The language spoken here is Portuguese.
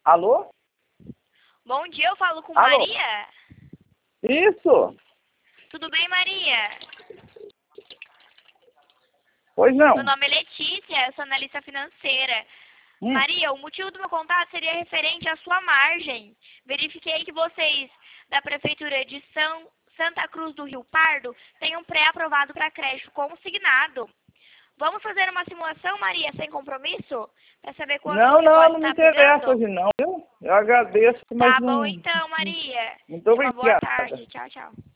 Alô? Bom dia, eu falo com Alô? Maria. Isso? Tudo bem, Maria? Pois não. Meu nome é Letícia, eu sou analista financeira. Maria, o motivo do meu contato seria referente à sua margem. Verifiquei que vocês, da Prefeitura de Santa Cruz do Rio Pardo, têm um pré-aprovado para crédito consignado. Vamos fazer uma simulação, Maria, sem compromisso? Para saber quanto Não, você pode não me estar interessa pegando? hoje não, viu? Eu agradeço, mas Tá não... bom então, Maria. Muito Tenha uma boa obrigado. tarde. Tchau, tchau.